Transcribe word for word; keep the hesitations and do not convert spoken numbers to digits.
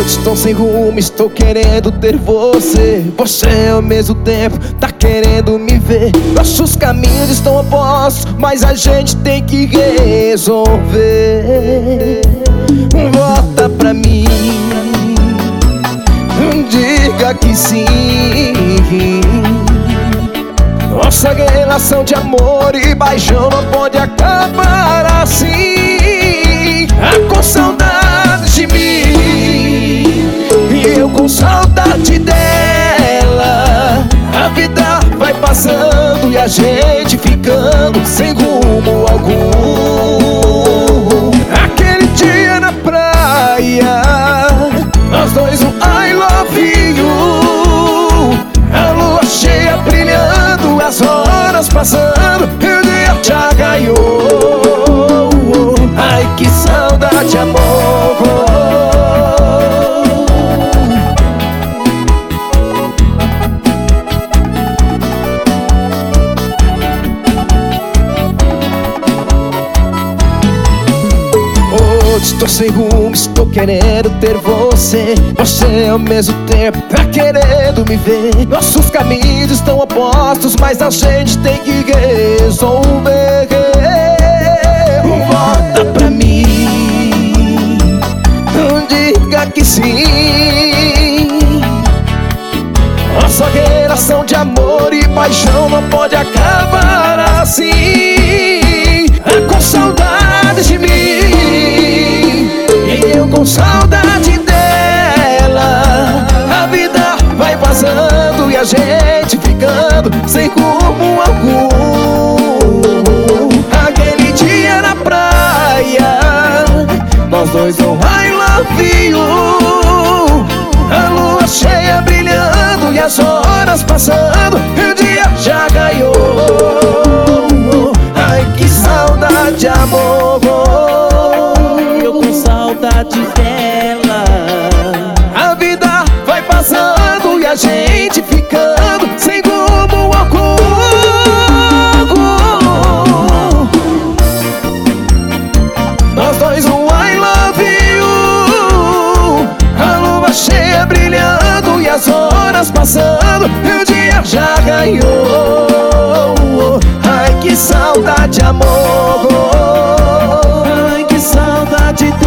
Estou sem rumo, estou querendo ter você. Você ao mesmo tempo tá querendo me ver. Nossos caminhos estão opostos, mas a gente tem que resolver. Volta pra mim, diga que sim. Nossa relação de amor e paixão não pode acabar assim. Ah, com saudade de mim e eu com saudade dela. A vida vai passando e a gente ficando sem rumo algum. Aquele dia na praia, nós dois um I love you. A lua cheia brilhando, as horas passando e o dia já ganhou. Ai, que saudade, amor. Estou sem rumo, estou querendo ter você. Você ao mesmo tempo tá querendo me ver. Nossos caminhos estão opostos, mas a gente tem que resolver. Volta pra mim, diga que sim. Nossa relação de amor e paixão não pode acabar assim. Com saudade de mim e eu com saudade dela. A vida vai passando e a gente ficando sem rumo algum. Aquele dia na praia, nós dois um I love you. A lua cheia brilhando e as horas passando e o dia já ganhou. Ai, que saudade, amor. Eu com saudade dela. A vida vai passando e a gente ficando sem rumo algum. Nós dois um I love you. A lua cheia brilhando e as horas passando e o dia já ganhou. Ai, que saudade, amor. Ai, que saudade dela.